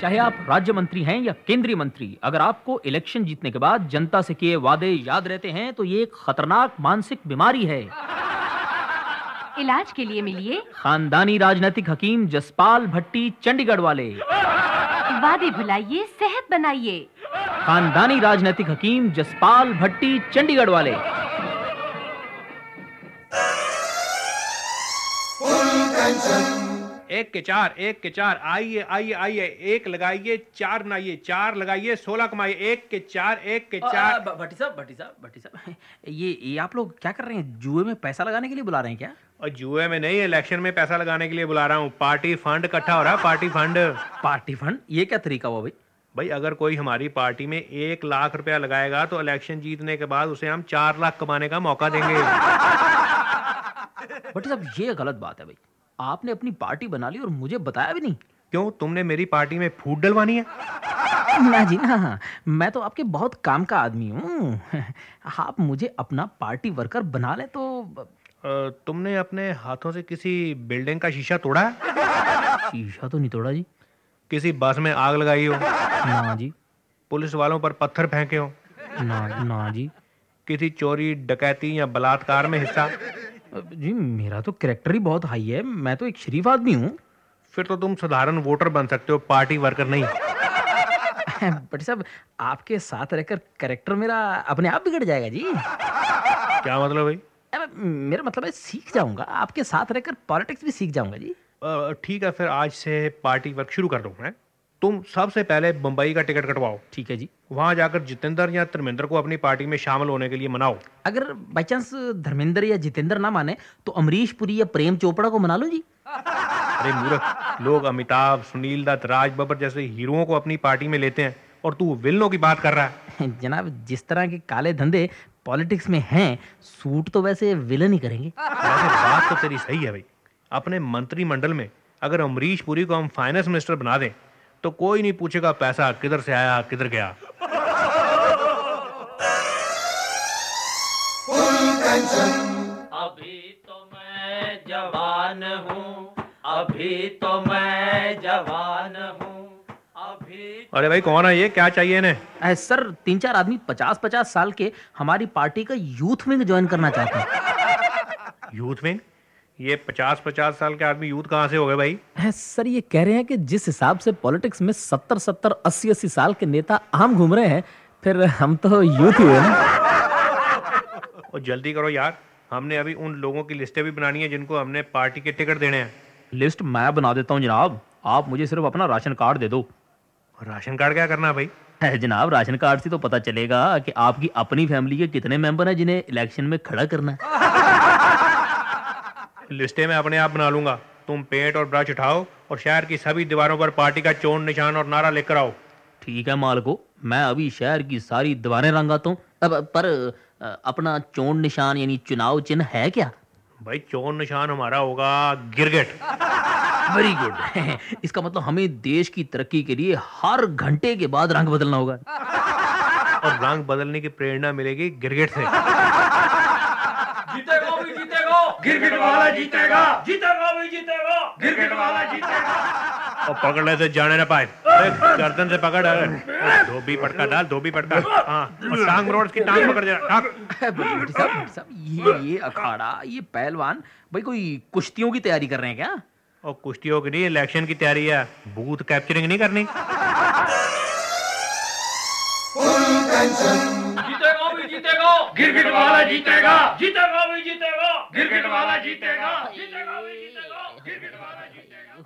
चाहे आप राज्य मंत्री हैं या केंद्रीय मंत्री, अगर आपको इलेक्शन जीतने के बाद जनता से किए वादे याद रहते हैं तो ये एक खतरनाक मानसिक बीमारी है। इलाज के लिए मिलिए खानदानी राजनीतिक हकीम जसपाल भट्टी, चंडीगढ़ वाले। वादे भुलाइए, सेहत बनाइए। खानदानी राजनीतिक हकीम जसपाल भट्टी, चंडीगढ़ वाले। एक के चार आइए आइए आइए, एक लगाइए चार बनाइए, चार लगाइए 16 कमाइए। एक के चार। भट्टी साहब, ये आप लोग क्या कर रहे हैं? जुए में पैसा लगाने के लिए बुला रहे हैं क्या? और जुए में नहीं, इलेक्शन में पैसा लगाने के लिए बुला रहा हूँ। पार्टी फंड इकट्ठा हो रहा है, पार्टी फंड। Party fund? ये क्या तरीका हुआ भाई? भाई अगर कोई हमारी पार्टी में 1 लाख रुपया लगाएगा तो इलेक्शन जीतने के बाद उसे हम 4 लाख कमाने का मौका देंगे। भट्टी साहब, ये गलत बात है भाई। आपने अपनी पार्टी बना ली और मुझे बताया भी नहीं। क्यों, तुमने मेरी पार्टी में फूट डलवानी है? ना जी ना, मैं तो आपके बहुत काम का आदमी हूँ। आप मुझे अपना पार्टी वर्कर बना ले तो। तुमने अपने हाथों से किसी बिल्डिंग का शीशा तोड़ा है? शीशा तो नहीं तोड़ा जी। किसी बस में आग लगाई हो? ना जी। पुलिस वालों पर पत्थर फेंके हो? ना जी। किसी चोरी डकैती या बलात्कार में हिस्सा? जी मेरा तो कैरेक्टर ही बहुत हाई है, मैं तो एक शरीफ आदमी हूँ। फिर तो तुम साधारण वोटर बन सकते हो, पार्टी वर्कर नहीं। भट्टी साहब, आपके साथ रहकर कैरेक्टर मेरा अपने आप बिगड़ जाएगा जी। क्या मतलब भाई? मेरा मतलब है सीख जाऊंगा, आपके साथ रहकर पॉलिटिक्स भी सीख जाऊंगा जी। ठीक है, फिर आज से पार्टी वर्क शुरू कर दूं मैं। तुम सबसे पहले मुंबई का टिकट कटवाओ। ठीक है जी। वहां जाकर जितेंद्र या धर्मेंद्र को अपनी पार्टी में शामिल होने के लिए मनाओ। अगर बाई चांस धर्मेंद्र या जितेंद्र ना माने तो अमरीश पुरी या प्रेम चोपड़ा को मना लो जी। अरे मूर्ख, लोग अमिताभ, सुनील दत्त, राज बब्बर जैसे हीरोओं को अपनी पार्टी में लेते हैं और तू विलनों की बात कर रहा है। जनाब, जिस तरह के काले धंधे पॉलिटिक्स में हैं, सूट तो वैसे विलन ही करेंगे। वैसे बात तो तेरी सही है भाई। अपने मंत्रिमंडल में अगर अमरीश पुरी को हम फाइनेंस मिनिस्टर बना दें तो कोई नहीं पूछेगा पैसा किधर से आया किधर गया। अभी तो मैं जवान हूँ, अभी तो मैं जवान हूँ, अभी। अरे भाई कौन है ये, क्या चाहिए इन्हें? सर 3-4 आदमी 50-50 साल के हमारी पार्टी का यूथ विंग ज्वाइन करना चाहते हैं। Youth wing? ये 50-50 साल के आदमी यूथ कहाँ से हो गए भाई? सर ये कह रहे हैं कि जिस हिसाब से पॉलिटिक्स में 70-70, 80-80 साल के नेता आम घूम रहे हैं, फिर हम तो यूथ ही हुए ना। और जल्दी करो यार, हमने अभी उन लोगों की लिस्टें भी बनानी है जिनको हमने पार्टी के टिकट देने हैं। लिस्ट मैं बना देता हूँ जनाब, आप मुझे सिर्फ अपना राशन कार्ड दे दो। राशन कार्ड क्या करना है भाई? जनाब, राशन कार्ड से तो पता चलेगा कि आपकी अपनी फैमिली के कितने मेंबर हैं जिन्हें इलेक्शन में खड़ा करना है। लिस्टें मैं अपने आप बना लूंगा। तुम पेंट और ब्रश उठाओ और शहर की सभी दीवारों पर पार्टी का चोन निशान और नारा लेकर आओ। ठीक है मालको, मैं अभी शहर की सारी दीवारें रंगाता हूँ। पर अपना चोन निशान यानी चुनाव चिन्ह है क्या? भाई चोन निशान हमारा होगा गिरगिट। Very good. इसका मतलब हमें देश की तरक्की के लिए हर घंटे के बाद रंग बदलना होगा। और रंग बदलने की प्रेरणा मिलेगी गिरगिट से। जीतेगा भी जीतेगा, गिरगिट वाला जीतेगा, जीतेगा भी जीतेगा, गिरगिट वाला जीतेगा। और पकड़ने से जाने ना पाए, गर्दन से पकड़, धोबी पटका डाल, धोबी पटका। हाँ, और टांग मरोड़, की टांग पकड़ जा। भट्टी साहब, ये अखाड़ा, ये पहलवान भाई कोई कुश्तियों की तैयारी कर रहे हैं क्या? और कुश्तियों की नहीं, इलेक्शन की तैयारी है। बूथ कैप्चरिंग नहीं करनी। जीतेगा भी जीतेगा, गिरगिट वाला जीतेगा, जीतेगा भी जीतेगा, गिरगिट वाला जीतेगा, जीतेगा भी जीतेगा, गिरगिट वाला जीतेगा।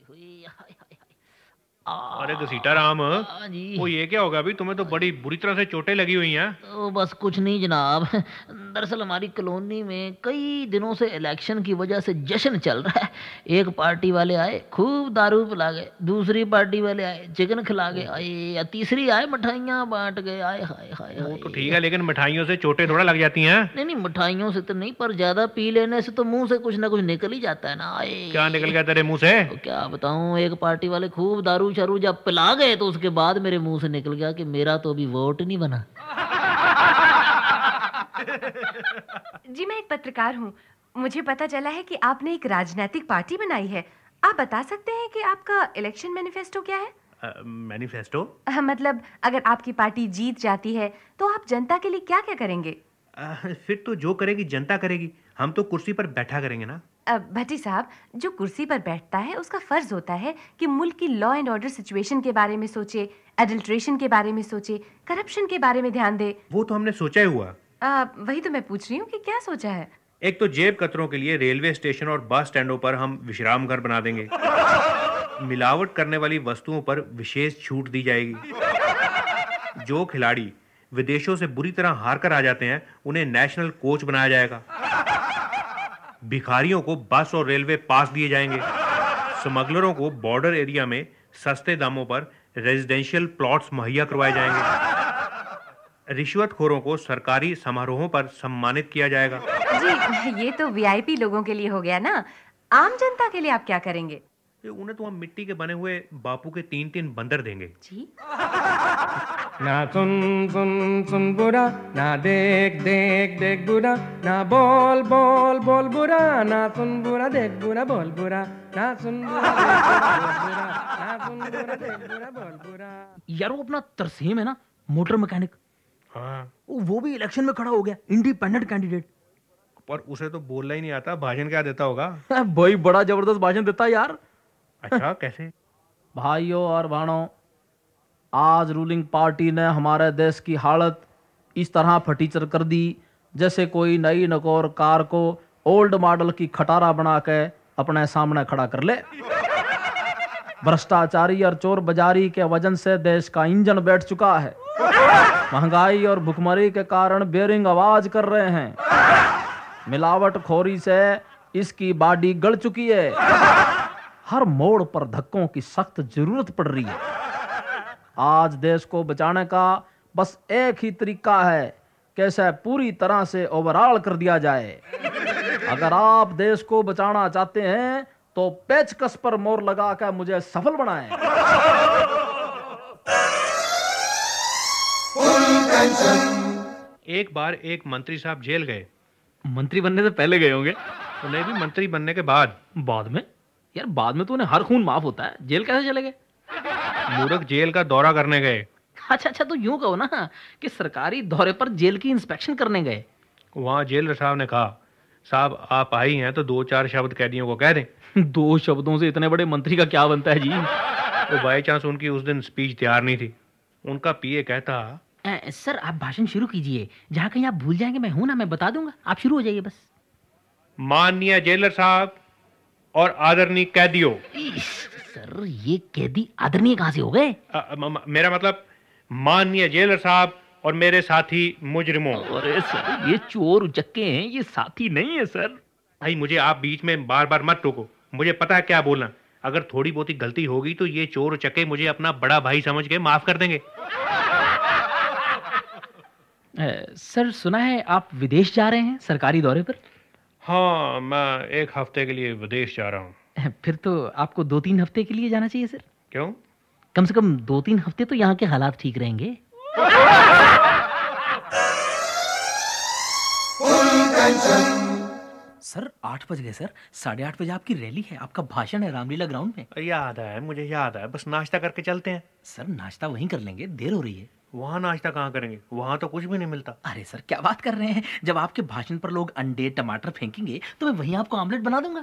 अरे घसीटा राम, वो ये क्या होगा अभी? तुम्हें तो बड़ी बुरी तरह से चोटें लगी हुई हैं। तो बस कुछ नहीं जनाब, दरअसल हमारी कॉलोनी में कई दिनों से इलेक्शन की वजह से जश्न चल रहा है। एक पार्टी वाले आए, खूब दारू पिला गए, दूसरी पार्टी वाले आए, चिकन खिला गए, आए या तीसरी आए, मिठाइयाँ बांट गए। आए हाय हाय वो हाय। तो ठीक है, लेकिन मिठाइयों से चोटें थोड़ा लग जाती हैं। नहीं, मिठाइयों से तो नहीं, पर ज्यादा पी लेने से तो मुंह से कुछ ना कुछ निकल ही जाता है ना। आए क्या निकल गया तेरे मुंह से? तो क्या बताऊं, एक पार्टी वाले खूब दारू शारू जब पिला गए तो उसके बाद मेरे मुंह से निकल गया कि मेरा तो अभी वोट नहीं बना। जी मैं एक पत्रकार हूँ, मुझे पता चला है कि आपने एक राजनीतिक पार्टी बनाई है। आप बता सकते हैं कि आपका इलेक्शन मैनिफेस्टो क्या है? मैनिफेस्टो? मतलब अगर आपकी पार्टी जीत जाती है तो आप जनता के लिए क्या क्या करेंगे? फिर तो जो करेगी जनता करेगी, हम तो कुर्सी पर बैठा करेंगे ना। भट्टी साहब, जो कुर्सी पर बैठता है उसका फर्ज होता है कि मुल्क की लॉ एंड ऑर्डर सिचुएशन के बारे में सोचे, एडल्ट्रेशन के बारे में सोचे, करप्शन के बारे में ध्यान दे। वो तो हमने सोचा ही हुआ। वही तो मैं पूछ रही हूँ कि क्या सोचा है? एक तो जेब कतरों के लिए रेलवे स्टेशन और बस स्टैंडों पर हम विश्राम घर बना देंगे। मिलावट करने वाली वस्तुओं पर विशेष छूट दी जाएगी। जो खिलाड़ी विदेशों से बुरी तरह हार कर आ जाते हैं उन्हें नेशनल कोच बनाया जाएगा। भिखारियों को बस और रेलवे पास दिए जाएंगे। स्मगलरों को बॉर्डर एरिया में सस्ते दामों पर रेजिडेंशियल प्लॉट्स मुहैया करवाए जाएंगे। रिश्वतखोरों को सरकारी समारोहों पर सम्मानित किया जाएगा। जी, ये तो वीआईपी लोगों के लिए हो गया ना। आम जनता के लिए आप क्या करेंगे? उन्हें तो हम मिट्टी के बने हुए बापू के 3-3 बंदर देंगे। जी, ना सुन सुन सुन बुरा, ना देख देख देख बुरा, ना बोल बोल बोल बुरा, ना सुन बुरा देख बुरा बोल बुरा, ना सुन बुरा देख बुरा बोल बुरा, ना सुन बुरा देख बुरा बोल बुरा। यार वो अपना तरसेम है ना, मोटर मैकेनिक, हाँ, वो भी इलेक्शन में खड़ा हो गया, इंडिपेंडेंट कैंडिडेट। पर उसे तो बोलना ही नहीं आता, भाषण क्या देता होगा? भाई बड़ा जबरदस्त भाषण देता है यार। अच्छा, कैसे? भाइयों और बहनों, आज रूलिंग पार्टी ने हमारे देश की हालत इस तरह फटीचर कर दी जैसे कोई नई नकोर कार को ओल्ड मॉडल की खटारा बना के अपने सामने खड़ा कर ले। भ्रष्टाचारी और चोर बाजारी के वजन से देश का इंजन बैठ चुका है। महंगाई और भुखमरी के कारण बेरिंग आवाज कर रहे हैं। मिलावटखोरी से इसकी बॉडी गल चुकी है। हर मोड़ पर धक्कों की सख्त जरूरत पड़ रही है। आज देश को बचाने का बस एक ही तरीका है कि इसे पूरी तरह से ओवरऑल कर दिया जाए। अगर आप देश को बचाना चाहते हैं तो पेचकस पर मोहर लगा कर मुझे सफल बनाएं। एक बार एक मंत्री साहब जेल गए। मंत्री बनने से पहले गए होंगे। उन्हें भी मंत्री बनने के बाद। बाद में? यार बाद में तो उन्हें हर खून माफ होता है, जेल कैसे चले गए? मूर्ख जेल का दौरा करने गए। अच्छा, तो यूं कहो ना कि सरकारी दौरे पर जेल की इंस्पेक्शन करने गए। वहां जेलर साहब ने कहा, साहब आप आई हैं तो 2-4 शब्द कैदियों को कह दें। 2 शब्दों से इतने बड़े मंत्री का क्या बनता है जी? तो बाई चांस उनकी उस दिन स्पीच तैयार नहीं थी। उनका पीए कहता, सर आप भाषण शुरू कीजिए, जहाँ कहीं आप भूल जाएंगे मैं हूं ना, मैं बता दूंगा, आप शुरू हो जाइए बस। माननीय जेलर साहब और आदरणीय कैदियों। सर ये कैदी आदरणीय कहां से हो गए? मेरा मतलब माननीय जेलर साहब और मेरे साथी मुजरिमों। अरे सर ये चोर उचक्के हैं, ये साथी नहीं है सर। भाई मुझे आप बीच में बार बार मत टोको, मुझे पता है क्या बोलना। अगर थोड़ी बहुत गलती होगी तो ये चोर उचक्के मुझे अपना बड़ा भाई समझ के माफ कर देंगे। सर सुना है आप विदेश जा रहे हैं सरकारी दौरे पर? हाँ, मैं 1 हफ्ते के लिए विदेश जा रहा हूँ। फिर तो आपको 2-3 हफ्ते के लिए जाना चाहिए सर। क्यों? कम से कम 2-3 हफ्ते तो यहाँ के हालात ठीक रहेंगे। सर 8 बज गए सर, 8:30 बजे आपकी रैली है, आपका भाषण है रामलीला ग्राउंड में। याद है, मुझे याद है, बस नाश्ता करके चलते हैं। सर नाश्ता वहीं कर लेंगे, देर हो रही है। वहाँ नाश्ता कहाँ करेंगे? वहाँ तो कुछ भी नहीं मिलता। अरे सर क्या बात कर रहे हैं, जब आपके भाषण पर लोग अंडे टमाटर फेंकेंगे तो मैं वहीं आपको आमलेट बना दूंगा।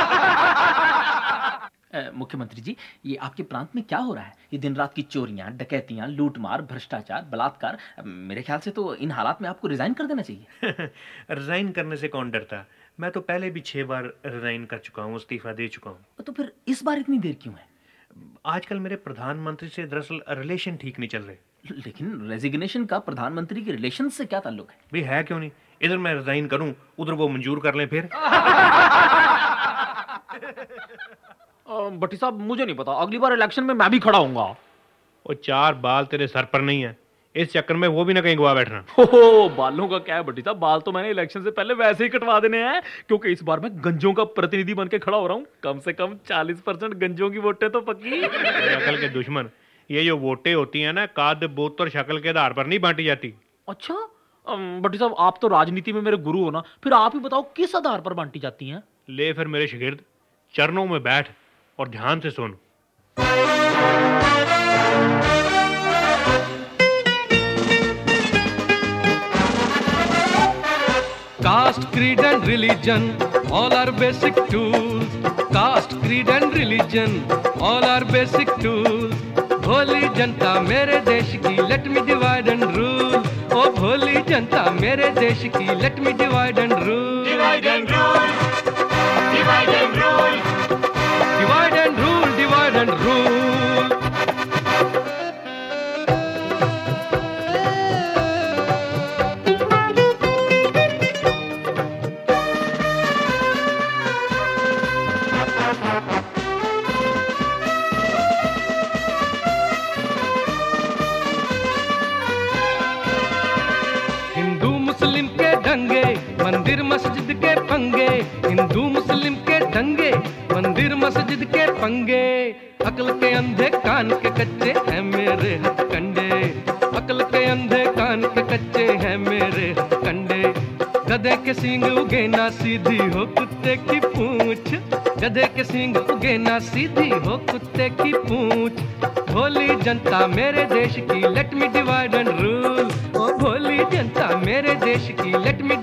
मुख्यमंत्री जी, ये आपके प्रांत में क्या हो रहा है? ये दिन रात की चोरियां, डकैतियां, लूटमार, भ्रष्टाचार, बलात्कार, मेरे ख्याल से तो इन हालात में आपको रिजाइन कर देना चाहिए। रिजाइन करने से कौन डरता? मैं तो पहले भी 6 बार रिजाइन कर चुका हूँ, इस्तीफा दे चुका हूँ। तो फिर इस बार इतनी देर क्यों है? आजकल मेरे प्रधानमंत्री से दरअसल रिलेशन ठीक नहीं चल रहे। लेकिन रेजिग्नेशन का प्रधानमंत्री के रिलेशन से क्या ताल्लुक है? भी है क्यों नहीं, इधर मैं रिजाइन करूं, उधर वो मंजूर कर लें फिर। भट्टी साहब मुझे नहीं पता, अगली बार इलेक्शन में मैं भी खड़ा होऊंगा। वो 4 बाल तेरे सर पर नहीं है, इस चक्कर में वो भी ना कहीं गवा बैठना। हो बालों का क्या है भट्टी साहब, बाल तो मैंने इलेक्शन से पहले वैसे ही कटवा देने हैं, क्योंकि इस बार मैं गंजों का प्रतिनिधि बन के खड़ा हो रहा हूँ। कम से कम 40% गंजों की वोटें तो पक्की। अकल के दुश्मन, ये जो वोटें होती हैं ना, काद बोत और शक्ल के आधार पर नहीं बांटी जाती। अच्छा भट्टी साहब, आप तो राजनीति में मेरे गुरु हो ना, फिर आप ही बताओ किस आधार पर बांटी जाती हैं? ले फिर मेरे शागिर्द, चरणों में बैठ और ध्यान से सुन। Caste, creed and religion, all are basic tools. Caste, creed and religion, all are basic tools. भोली जनता मेरे देश की, let me divide and rule. ओ भोली जनता मेरे देश की, let me divide and rule. Divide and rule. Divide and rule. Divide and rule, divide and rule. Hindu मुस्लिम के दंगे, मंदिर मस्जिद के पंगे. हिंदू मुस्लिम के दंगे, मंदिर मस्जिद के पंगे. अक्ल के अंधे कान के कच्चे हैं मेरे हथकंडे. अक्ल के अंधे कान के कच्चे हैं मेरे हथकंडे. गधे के सींग उगे ना सीधी हो कुत्ते की पूंछ. गधे के सींग उगे ना सीधी हो कुत्ते की पूंछ. भोली जनता मेरे देश की, let me divide and rule. ओ भोली जनता मेरे देश की, लेट मी